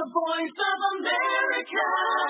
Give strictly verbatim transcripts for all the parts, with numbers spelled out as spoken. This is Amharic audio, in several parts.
voice of America.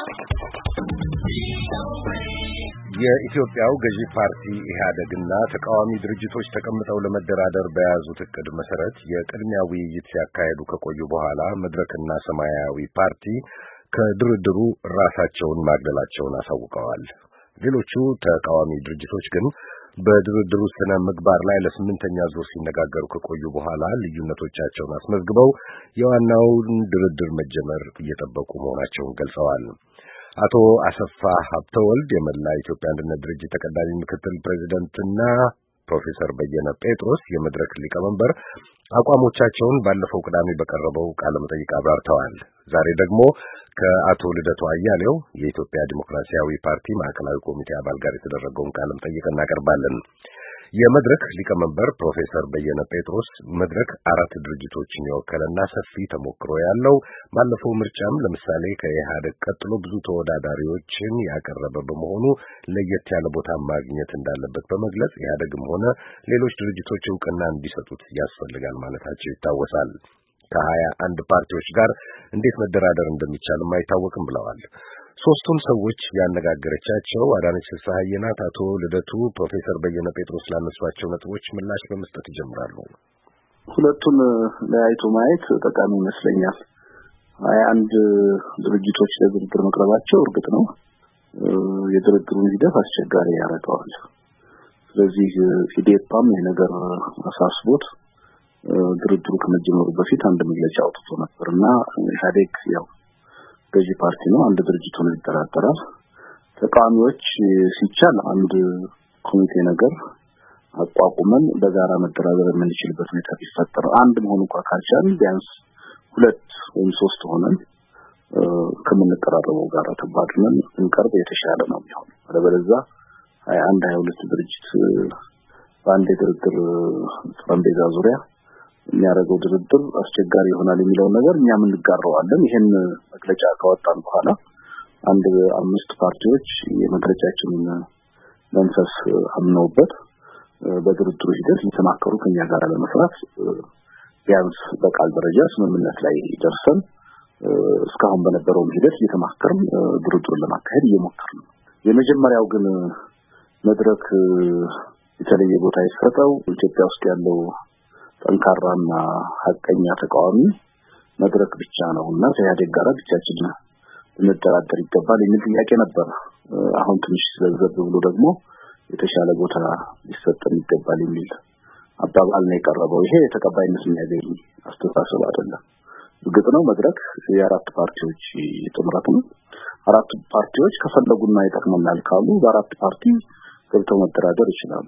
የኢትዮጵያው ገዢ ፓርቲ ኢህአዴግና ተቃዋሚ ድርጅቶች ተቀምጠው ለመደራደር በያዙት እቅድ መሰረት የቅድሚያ ውይይት ሲያካሂዱ ከቆዩ በኋላ መድረክና ሰማያዊ ፓርቲ ከድርድሩ ራሳቸውን ማግለላቸውን አሳውቀዋል። ሌሎቹ ተቃዋሚ ድርጅቶች ግን በድርድሩ ስነ ምግባር ላይ ለስምንተኛ ዙር ሲነጋገሩ ከቆዩ በኋላ ልዩነቶቻቸውን አስመዝግበው የዋናውን ድርድር መጀመር እየጠበቁ መሆናቸውን ገልጸዋል። አቶ አሰፋ ሀብተወልድ የመላ ኢትዮጵያ አንድነት ድርጅት ተቀዳሚ ምክትል ፕሬዝዳንትና ፕሮፌሰር በየነ ጴጥሮስ የመድረክ ሊቀመንበር አቋሞቻቸውን ባለፈው ቅዳሜ በቀረበው ቃለ መጠይቅ አብራርተዋል። ዛሬ ደግሞ ከአቶ ልደቱ አያሌው የኢትዮጵያ ዲሞክራሲያዊ ፓርቲ ማዕከላዊ ኮሚቴ አባል ጋር የተደረገውን ቃለ መጠይቅ እናቀርባለን። የመድረክ ሊቀመንበር ፕሮፌሰር በየነ ጴጥሮስ መድረክ አራት ድርጅቶችን የወከለና ሰፊ ተሞክሮ ያለው ባለፈው ምርጫም ለምሳሌ ከኢህአዴግ ቀጥሎ ብዙ ተወዳዳሪዎችን ያቀረበ በመሆኑ ለየት ያለ ቦታ ማግኘት እንዳለበት በመግለጽ ኢህአዴግም ሆነ ሌሎች ድርጅቶች እውቅና እንዲሰጡት ያስፈልጋል ማለታቸው ይታወሳል። ከሀያ አንድ ፓርቲዎች ጋር እንዴት መደራደር እንደሚቻልም አይታወቅም ብለዋል። ሶስቱም ሰዎች ያነጋገረቻቸው አዳነች ፍስሐዬ ናት። አቶ ልደቱ ፕሮፌሰር በየነ ጴጥሮስ ላነሷቸው ነጥቦች ምላሽ በመስጠት ይጀምራሉ። ሁለቱን ለያይቶ ማየት ጠቃሚ ይመስለኛል። ሀያ አንድ ድርጅቶች ለድርድር መቅረባቸው እርግጥ ነው የድርድሩን ሂደት አስቸጋሪ ያደርገዋል። ስለዚህ ኢዴፓም የነገር አሳስቦት ድርድሩ ከመጀመሩ በፊት አንድ መግለጫ አውጥቶ ነበርና ኢህአዴግ ያው ገዢ ፓርቲ ነው፣ አንድ ድርጅት ሆኖ ይደራደራል። ተቃዋሚዎች ሲቻል አንድ ኮሚቴ ነገር አቋቁመን በጋራ መደራደር የምንችልበት ሁኔታ ቢፈጠር፣ አንድ መሆኑ እንኳን ካልቻል ቢያንስ ሁለት ወይም ሶስት ሆነን ከምንቀራረበው ጋር ተባድመን እንቀርብ የተሻለ ነው የሚሆነው። አለበለዚያ ሀያ አንድ ሀያ ሁለት ድርጅት በአንድ ድርድር ጠረጴዛ ዙሪያ የሚያደርገው ድርድር አስቸጋሪ ይሆናል የሚለው ነገር እኛም እንጋራዋለን። ይሄን መግለጫ ካወጣን በኋላ አንድ አምስት ፓርቲዎች የመግለጫችንን መንፈስ አምነውበት በድርድሩ ሂደት እየተማከሩ ከኛ ጋር ለመስራት ቢያንስ በቃል ደረጃ ስምምነት ላይ ደርሰን እስካሁን በነበረው ሂደት እየተማከርን ድርድሩን ለማካሄድ እየሞከርን ነው። የመጀመሪያው ግን መድረክ የተለየ ቦታ ይሰጠው ኢትዮጵያ ውስጥ ያለው ጠንካራና ሐቀኛ ተቃዋሚ መድረክ ብቻ ነውና ከኢህአዴግ ጋር ብቻችን እንድንደራደር ይገባል የሚል ጥያቄ ነበር። አሁን ትንሽ ስለዘብ ብሎ ደግሞ የተሻለ ቦታ ሊሰጠን ይገባል የሚል አባባል ነው የቀረበው። ይሄ ተቀባይነት የሚያገኝ አስተሳሰብ አይደለም። እርግጥ ነው መድረክ የአራት ፓርቲዎች ጥምረት ነው። አራት ፓርቲዎች ከፈለጉና ይጠቅመናል ካሉ በአራት ፓርቲ ገብተው መደራደር ይችላሉ።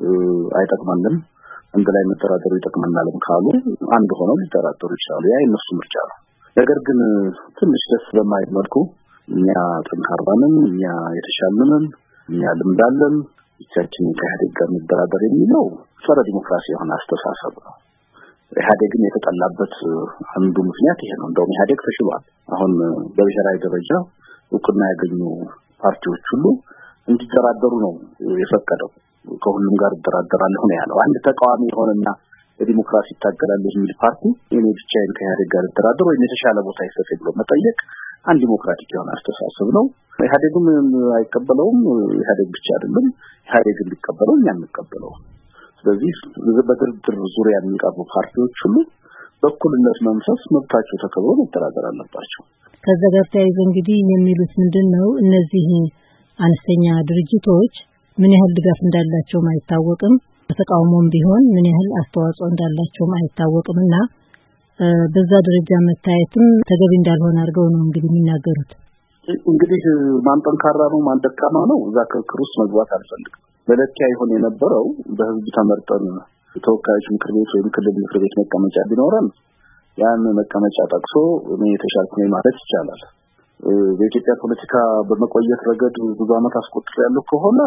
አይጠቅመንም አንድ ላይ መደራደሩ ይጠቅመናልም ካሉ አንድ ሆነው ሊደራደሩ ይችላሉ። ያ የነሱ ምርጫ ነው። ነገር ግን ትንሽ ደስ በማይል መልኩ እኛ ጠንካራንን፣ እኛ የተሻለንን፣ እኛ ልምዳለን ብቻችን ከኢህአዴግ ጋር መደራደር የሚለው ጸረ ዲሞክራሲ የሆነ አስተሳሰብ ነው። ኢህአዴግን የተጠላበት አንዱ ምክንያት ይሄ ነው። እንደውም ኢህአዴግ ተሽሏል። አሁን በብሔራዊ ደረጃ እውቅና ያገኙ ፓርቲዎች ሁሉ እንዲደራደሩ ነው የፈቀደው። ከሁሉም ጋር ይደራደራል ሆነ ያለው። አንድ ተቃዋሚ ሆነና ለዲሞክራሲ ይታገላል የሚል ፓርቲ እኔ ብቻዬን ከኢህአዴግ ጋር ይደራደር ወይ የተሻለ ቦታ ይሰጥ ብሎ መጠየቅ አንድ ዲሞክራቲክ የሆነ አስተሳሰብ ነው። ኢህአዴግም አይቀበለውም። ኢህአዴግ ብቻ አይደለም ኢህአዴግ እንዲቀበለው እኛ እንቀበለው። ስለዚህ በድርድር ዙሪያ የሚቀርቡ ፓርቲዎች ሁሉ በእኩልነት መንፈስ መብታቸው ተከብሮ መደራደር አለባቸው። ከዛ ጋር ተያይዞ እንግዲህ የሚሉት ምንድነው እነዚህ አነስተኛ ድርጅቶች ምን ያህል ድጋፍ እንዳላቸው አይታወቅም፣ በተቃውሞም ቢሆን ምን ያህል አስተዋጽኦ እንዳላቸው አይታወቅምና በዛ ደረጃ መታየትም ተገቢ እንዳልሆነ አድርገው ነው እንግዲህ የሚናገሩት። እንግዲህ ማን ጠንካራ ነው ማን ደካማ ነው እዛ ክርክሩስ መግባት አልፈልግም። በለኪያ ይሆን የነበረው በህዝብ ተመርጠን ተወካዮች ምክር ቤት ወይም ክልል ምክር ቤት መቀመጫ ቢኖረን ያን መቀመጫ ጠቅሶ እኔ የተሻልኩ ነኝ ማለት ይቻላል። በኢትዮጵያ ፖለቲካ በመቆየት ረገድ ብዙ ዓመት አስቆጥሬያለሁ ከሆነ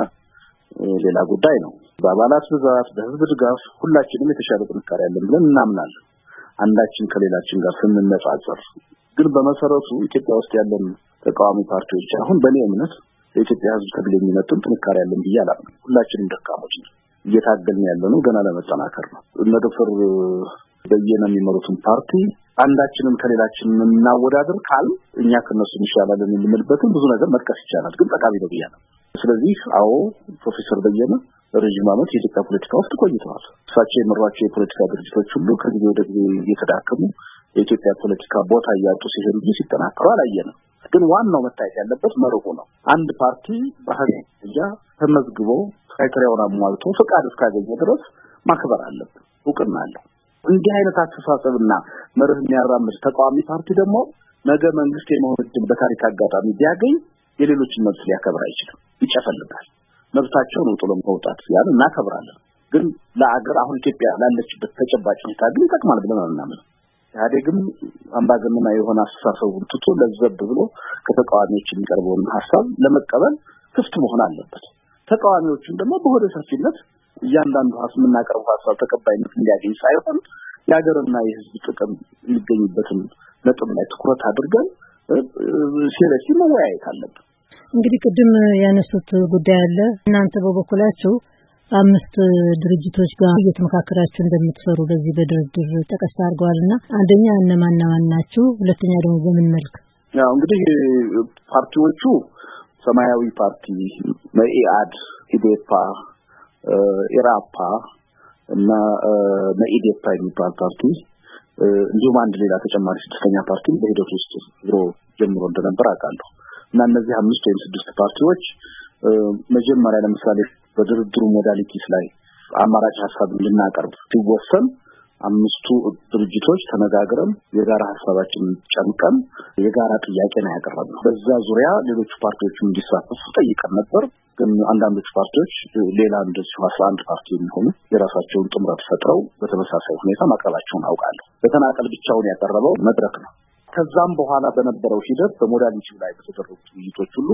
ሌላ ጉዳይ ነው። በአባላት ብዛት በህዝብ ድጋፍ ሁላችንም የተሻለ ጥንካሬ ያለን ብለን እናምናለን አንዳችን ከሌላችን ጋር ስንነጻጸር። ግን በመሰረቱ ኢትዮጵያ ውስጥ ያለን ተቃዋሚ ፓርቲዎች አሁን በኔ እምነት የኢትዮጵያ ህዝብ ትግል የሚመጥን ጥንካሬ ያለን ብዬ አላምንም። ሁላችንም ደካሞች ነን። እየታገልን ያለነው ገና ለመጠናከር ነው። እነ ዶክተር በየነ የሚመሩትን ፓርቲ አንዳችንን ከሌላችን እናወዳደር ካል እኛ ከነሱ እንሻላለን የሚልበትን ብዙ ነገር መጥቀስ ይቻላል ግን ጠቃሚ ነው ብያለሁ ስለዚህ አዎ ፕሮፌሰር በየነ ረጅም ዓመት የኢትዮጵያ ፖለቲካ ውስጥ ቆይተዋል እሳቸው የመሯቸው የፖለቲካ ድርጅቶች ሁሉ ከጊዜ ወደ ጊዜ እየተዳከሙ የኢትዮጵያ ፖለቲካ ቦታ ያጡ ሲሄዱ ሲጠናከሩ አላየንም ግን ዋናው መታየት ያለበት መርሁ ነው አንድ ፓርቲ በሀገሪቷ ተመዝግቦ ክራይቴሪያውን አሟልቶ ፈቃድ እስካገኘ ድረስ ማክበር አለበት እውቅና አለው እንዲህ አይነት አስተሳሰብና መርህ የሚያራምድ ተቃዋሚ ፓርቲ ደግሞ ነገ መንግስት የመሆን ዕድል በታሪክ አጋጣሚ ቢያገኝ የሌሎችን መብት ሊያከብር አይችልም ይጨፈልጋል መብታቸው ነው ጥሎም መውጣት ያን እናከብራለን ግን ለአገር አሁን ኢትዮጵያ ላለችበት ተጨባጭ ሁኔታ ግን ይጠቅማል ብለን እናምናለን ያደግም አምባገነናዊ የሆነ አስተሳሰቡን ትቶ ለዘብ ብሎ ከተቃዋሚዎች የሚቀርበውን ሐሳብ ለመቀበል ክፍት መሆን አለበት ተቃዋሚዎቹም ደግሞ በሆደ ሰፊነት እያንዳንዱ ሐሳብ እናቀርበው ሐሳብ ተቀባይነት እንዲያገኝ ሳይሆን የሀገርና የህዝብ ጥቅም የሚገኝበትን ነጥብ ላይ ትኩረት አድርገን ሲሪየስ መወያየት አለብን እንግዲህ ቅድም ያነሱት ጉዳይ አለ እናንተ በበኩላችሁ አምስት ድርጅቶች ጋር እየተመካከራችሁ እንደምትሰሩ በዚህ በድርድር ተቀሳ አድርገዋልና አንደኛ እነማን ማን ናችሁ ሁለተኛ ደግሞ በምን መልክ ያው እንግዲህ ፓርቲዎቹ ሰማያዊ ፓርቲ መኢአድ ኢዴፓ ኢራፓ እና መኢዴፓ የሚባል ፓርቲ እንዲሁም አንድ ሌላ ተጨማሪ ስድስተኛ ፓርቲ በሂደት ውስጥ ድሮ ጀምሮ እንደነበር አውቃለሁ እና እነዚህ አምስት ወይም ስድስት ፓርቲዎች መጀመሪያ ለምሳሌ በድርድሩ ሞዳሊቲስ ላይ አማራጭ ሐሳብ እንድናቀርብ ሲወሰን አምስቱ ድርጅቶች ተነጋግረን የጋራ ሐሳባችንን ጨምቀን የጋራ ጥያቄ ነው ያቀረብነው በዛ ዙሪያ ሌሎች ፓርቲዎች እንዲሳተፉ ጠይቀን ነበር ግን አንዳንዶቹ ፓርቲዎች ሌላ እንደዚሁ አስራ አንድ ፓርቲ የሚሆኑ የራሳቸውን ጥምረት ፈጥረው በተመሳሳይ ሁኔታ ማቅረባቸውን አውቃለሁ በተናጠል ብቻውን ያቀረበው መድረክ ነው ከዛም በኋላ በነበረው ሂደት በሞዳሊቲው ላይ በተደረጉት ውይይቶች ሁሉ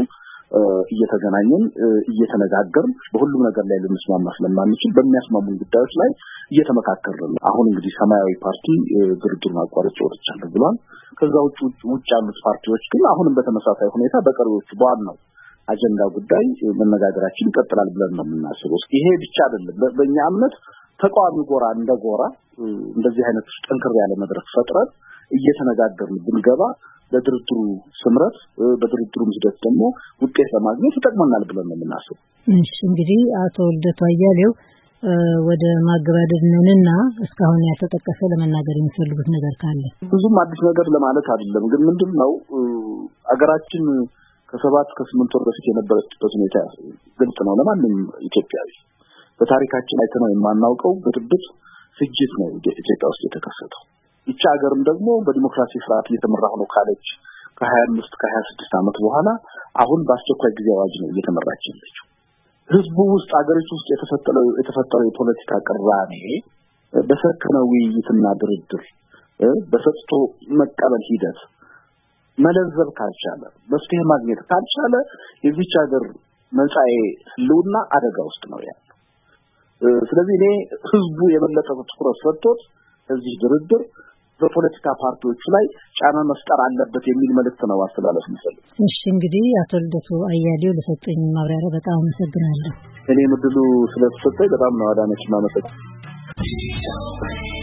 እየተገናኘን እየተነጋገርን በሁሉም ነገር ላይ ለመስማማት ስለማንችል በሚያስማሙን ጉዳዮች ላይ እየተመካከርን አሁን እንግዲህ ሰማያዊ ፓርቲ ድርድሩን አቋርጦ ወጥቻለሁ ብሏል ከዛ ውጭ ውጭ ያሉት ፓርቲዎች ግን አሁንም በተመሳሳይ ሁኔታ በቀሪዎቹ በዋናው አጀንዳ ጉዳይ መነጋገራችን ይቀጥላል ብለን ነው የምናስበው ይሄ ብቻ አይደለም በእኛ እምነት ተቃዋሚ ጎራ እንደ ጎራ እንደዚህ አይነት ጠንከር ያለ መድረክ ፈጥረን እየተነጋገርን ብንገባ በድርድሩ ስምረት በድርድሩ ሂደት ደግሞ ውጤት ለማግኘት ይጠቅመናል ብለን ነው የምናስበው እሺ እንግዲህ አቶ ልደቱ አያሌው ወደ ማገባደድ ነውና እስካሁን ያተጠቀሰ ለመናገር የሚፈልጉት ነገር ካለ ብዙም አዲስ ነገር ለማለት አይደለም ግን ምንድነው አገራችን ከሰባት ከስምንት ወር በፊት የነበረችበት ሁኔታ ግልጽ ነው ለማንም ኢትዮጵያዊ በታሪካችን አይተነው የማናውቀው በድብቅ ፍጅት ነው ኢትዮጵያ ውስጥ የተከሰተው ይቻ ሀገርም ደግሞ በዲሞክራሲ ስርዓት እየተመራች ነው ካለች ከ25 ከ26 ዓመት በኋላ አሁን በአስቸኳይ ጊዜ አዋጅ ነው እየተመራች ያለችው ህዝቡ ውስጥ አገሪቱ ውስጥ የተፈጠረው የተፈጠረው የፖለቲካ ቅራኔ በሰከነ ውይይትና ድርድር በሰጥቶ መቀበል ሂደት መለዘብ ካልቻለ መፍትሄ ማግኘት ካልቻለ የዚች ሀገር መጻኤ ህልውና አደጋ ውስጥ ነው ያለው ስለዚህ እኔ ህዝቡ የበለጠ ትኩረት ሰጥቶት እዚህ ድርድር በፖለቲካ ፓርቲዎች ላይ ጫና መፍጠር አለበት የሚል መልእክት ነው አስተላለፍ ምሰል እሺ እንግዲህ አቶ ልደቱ አያሌው ለሰጠኝ ማብራሪያ በጣም አመሰግናለሁ እኔ ምድሉ ስለተሰጠኝ በጣም ነው አዳነች ማመሰግናለሁ